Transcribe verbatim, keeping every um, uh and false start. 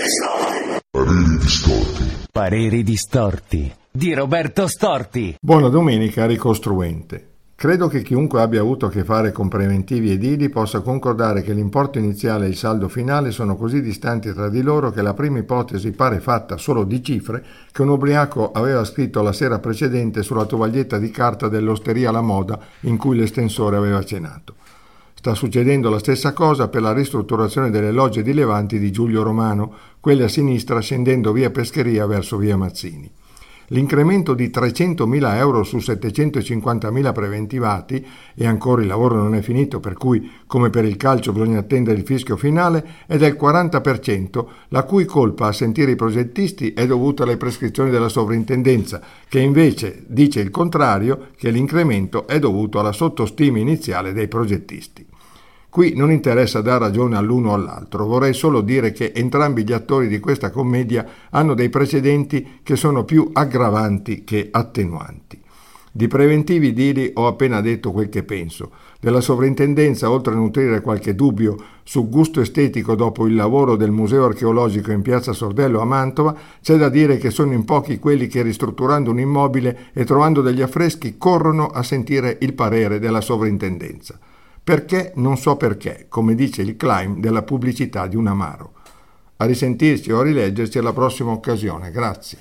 Pareri distorti. Pareri distorti di Roberto Storti. Buona domenica, ricostruente. Credo che chiunque abbia avuto a che fare con preventivi edili possa concordare che l'importo iniziale e il saldo finale sono così distanti tra di loro che la prima ipotesi pare fatta solo di cifre che un ubriaco aveva scritto la sera precedente sulla tovaglietta di carta dell'osteria La Moda in cui l'estensore aveva cenato. Sta succedendo la stessa cosa per la ristrutturazione delle logge di Levanti di Giulio Romano, quelle a sinistra scendendo via Pescheria verso via Mazzini. L'incremento di trecentomila euro su settecentocinquantamila preventivati, e ancora il lavoro non è finito, per cui, come per il calcio, bisogna attendere il fischio finale, è del quaranta per cento, la cui colpa, a sentire i progettisti, è dovuta alle prescrizioni della sovrintendenza, che invece dice il contrario, che l'incremento è dovuto alla sottostima iniziale dei progettisti. Qui non interessa dar ragione all'uno o all'altro, vorrei solo dire che entrambi gli attori di questa commedia hanno dei precedenti che sono più aggravanti che attenuanti. Di preventivi edili ho appena detto quel che penso. Della sovrintendenza, oltre a nutrire qualche dubbio sul gusto estetico dopo il lavoro del Museo Archeologico in piazza Sordello a Mantova, c'è da dire che sono in pochi quelli che, ristrutturando un immobile e trovando degli affreschi, corrono a sentire il parere della sovrintendenza. Perché? Non so perché, come dice il claim della pubblicità di un amaro. A risentirci o a rileggerci alla prossima occasione. Grazie.